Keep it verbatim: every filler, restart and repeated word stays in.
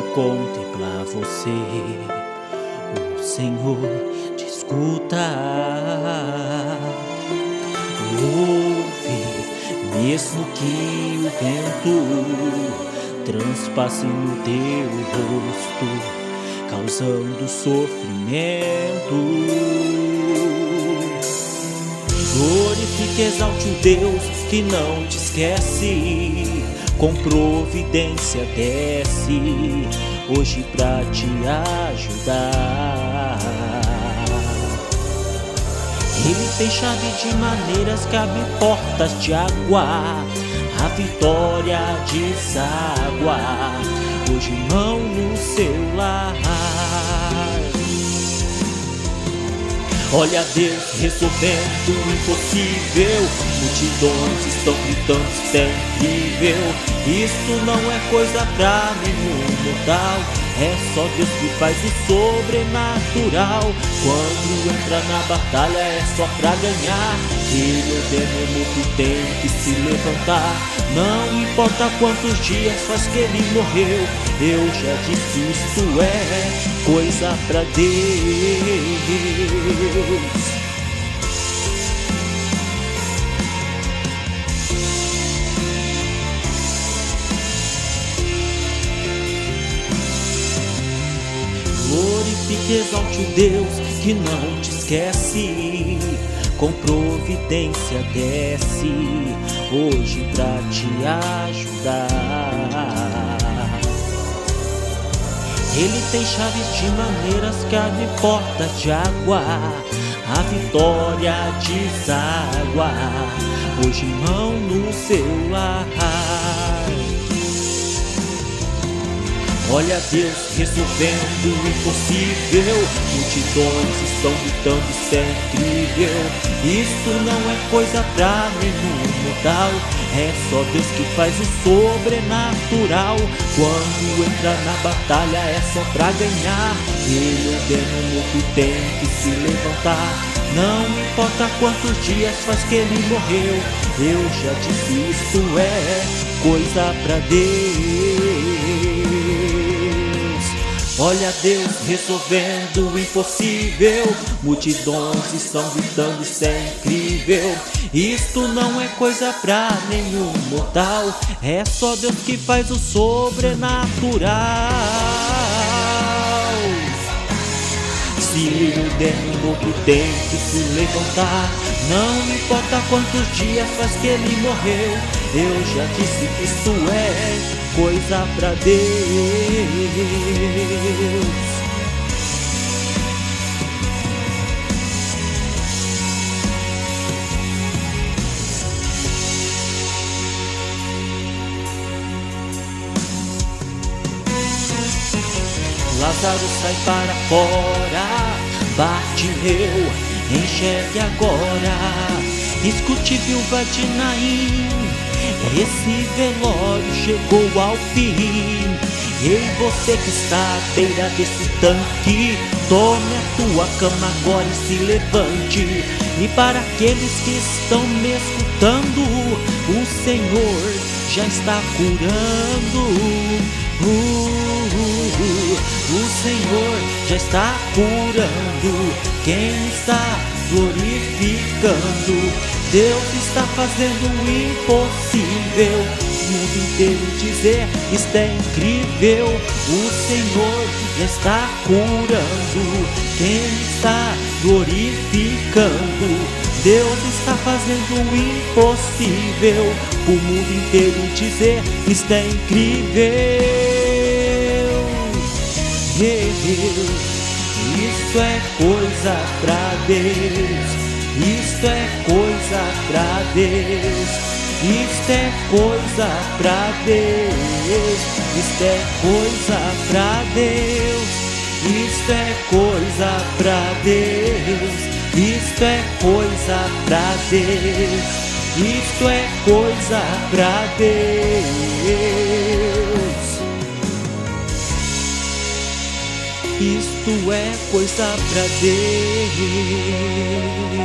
contemplar você, o Senhor te escuta. Ouve, mesmo que o vento transpasse no teu rosto, causando sofrimento. Glorifique, exalte o Deus que não te esquece, com providência desce hoje pra te ajudar. Ele tem chave de maneiras que abre portas de água, a vitória deságua hoje mão no seu lar. Olha Deus resolvendo o impossível, multidões estão gritando, isso é incrível. Isso não é coisa pra nenhum mortal, é só Deus que faz o sobrenatural. Quando entra na batalha é só pra ganhar, ele ordena o mundo tem que se levantar. Não importa quantos dias faz que ele morreu, eu já disse isto é coisa pra Deus. Glorifique, exalte o Deus que não te esquece, com providência desce hoje pra te ajudar. Ele tem chaves de maneiras que abrem portas de água, a vitória deságua hoje mão no seu lar. Olha Deus resolvendo o impossível, multidões estão gritando, isso é incrível. Isso não é coisa pra nenhum mortal, é só Deus que faz o sobrenatural. Quando entra na batalha é só pra ganhar, ele ordena o mundo tem que se levantar. Não importa quantos dias faz que ele morreu, eu já disse isto é coisa pra Deus. Olha Deus resolvendo o impossível, multidões estão gritando, isso é incrível. Isto não é coisa pra nenhum mortal, é só Deus que faz o sobrenatural. Se ele ordena o mundo tem que se levantar. Não importa quantos dias faz que ele morreu, eu já disse que isto é coisa pra Deus. Lázaro sai para fora, Bartimeu, enxergue agora. Escute, viúva de Naim, esse velório chegou ao fim. Ei, você que está à beira desse tanque, tome a tua cama agora e se levante. E para aqueles que estão me escutando, o Senhor já está curando. Uh, uh, uh, o Senhor já está curando, quem está glorificando. Deus está fazendo o impossível, o mundo inteiro dizer isto é incrível. O Senhor já está curando, quem está glorificando. Deus está fazendo o impossível, o mundo inteiro dizer isto é incrível. Isso é coisa pra Deus, isto é coisa pra Deus, isto é coisa pra Deus, isto é coisa pra Deus, isto é coisa pra Deus, isto é coisa pra Deus, isto é coisa pra Deus. Isto é coisa pra Deus.